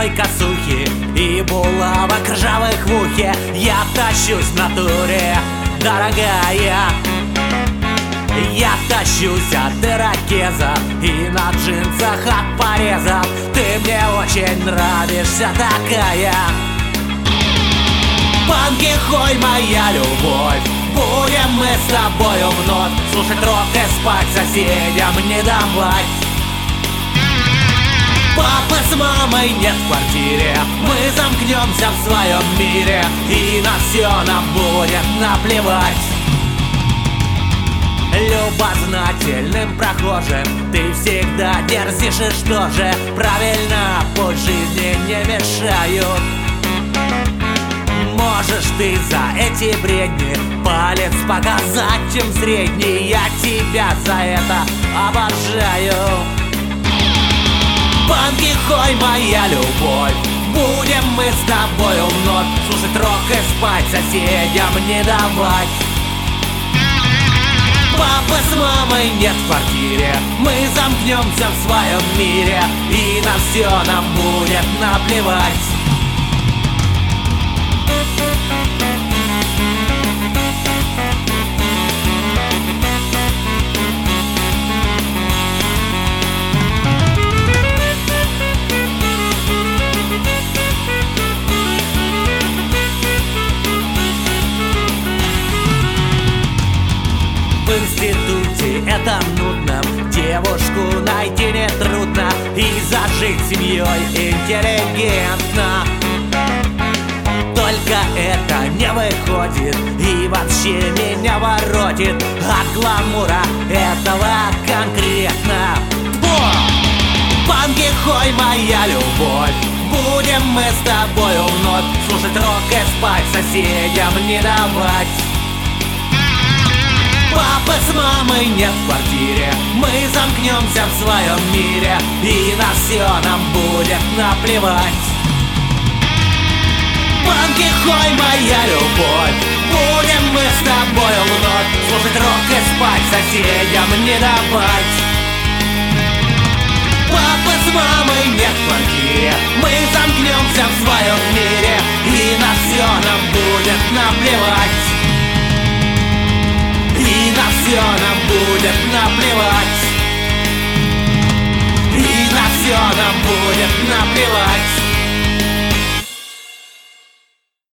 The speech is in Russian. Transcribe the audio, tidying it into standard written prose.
черной косухи и булавок ржавых в ухе. Я тащусь в натуре, дорогая. Я тащусь от ирокеза и на джинсах от порезов. Ты мне очень нравишься такая. Панки-хой, моя любовь, будем мы с тобою вновь слушать рок и спать соседям не давать. Папы с мамой нет в квартире, мы замкнемся в своем мире, и на все нам будет наплевать. Любознательным прохожим ты всегда дерзишь, и что же? Правильно, пусть жизни не мешают. Можешь ты за эти бредни палец показать, чем средний. Я тебя за это обожаю. Панки-хой, моя любовь, будем мы с тобою вновь слушать рок и спать соседям не давать. Папы с мамой нет в квартире, мы замкнемся в своем мире, и на все нам будет наплевать. В институте это нудно, девушку найти нетрудно, и зажить семьей интеллигентно. Только это не выходит и вообще меня воротит от гламура этого конкретно. Панки-хой, моя любовь, будем мы с тобою вновь слушать рок и спать соседям не давать. Папы с мамой нет в квартире, мы замкнемся в своем мире, и на все нам будет наплевать. Панки-хой, моя любовь, будем мы с тобою вновь слушать рок и спать соседям не давать. Папы с мамой нет в квартире, мы замкнемся в своем мире, и на все нам будет наплевать. И на все нам будет наплевать. И на все нам будет наплевать.